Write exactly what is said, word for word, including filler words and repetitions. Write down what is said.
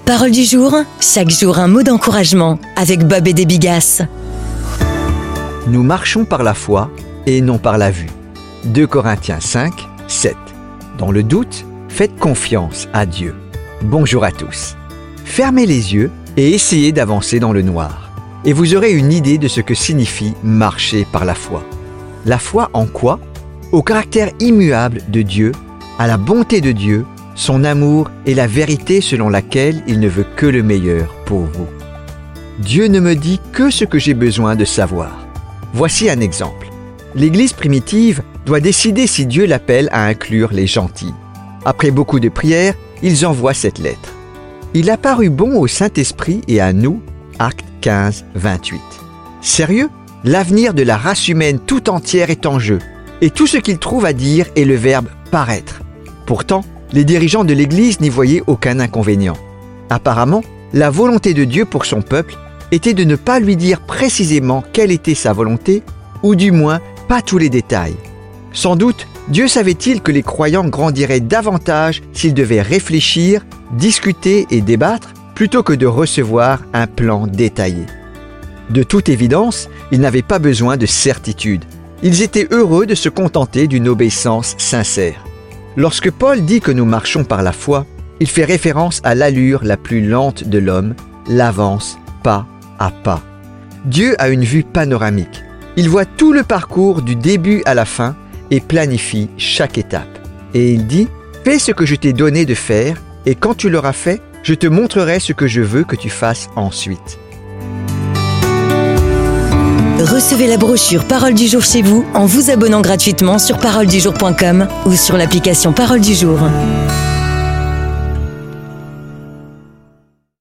Parole du jour, chaque jour un mot d'encouragement avec Bob et des Bigasses. Nous marchons par la foi et non par la vue. deux Corinthiens cinq, sept. Dans le doute, faites confiance à Dieu. Bonjour à tous. Fermez les yeux et essayez d'avancer dans le noir. Et vous aurez une idée de ce que signifie marcher par la foi. La foi en quoi ? Au caractère immuable de Dieu, à la bonté de Dieu, son amour et la vérité selon laquelle il ne veut que le meilleur pour vous. Dieu ne me dit que ce que j'ai besoin de savoir. Voici un exemple. L'Église primitive doit décider si Dieu l'appelle à inclure les gentils. Après beaucoup de prières, ils envoient cette lettre. Il a paru bon au Saint-Esprit et à nous, Actes quinze, vingt-huit. Sérieux ? L'avenir de la race humaine tout entière est en jeu, et tout ce qu'il trouve à dire est le verbe « paraître ». Pourtant, les dirigeants de l'Église n'y voyaient aucun inconvénient. Apparemment, la volonté de Dieu pour son peuple était de ne pas lui dire précisément quelle était sa volonté, ou du moins pas tous les détails. Sans doute, Dieu savait-il que les croyants grandiraient davantage s'ils devaient réfléchir, discuter et débattre, plutôt que de recevoir un plan détaillé. De toute évidence, ils n'avaient pas besoin de certitude. Ils étaient heureux de se contenter d'une obéissance sincère. Lorsque Paul dit que nous marchons par la foi, il fait référence à l'allure la plus lente de l'homme, l'avance pas à pas. Dieu a une vue panoramique. Il voit tout le parcours du début à la fin et planifie chaque étape. Et il dit « Fais ce que je t'ai donné de faire, et quand tu l'auras fait, je te montrerai ce que je veux que tu fasses ensuite. » Recevez la brochure Parole du jour chez vous en vous abonnant gratuitement sur parole du jour point com ou sur l'application Parole du jour.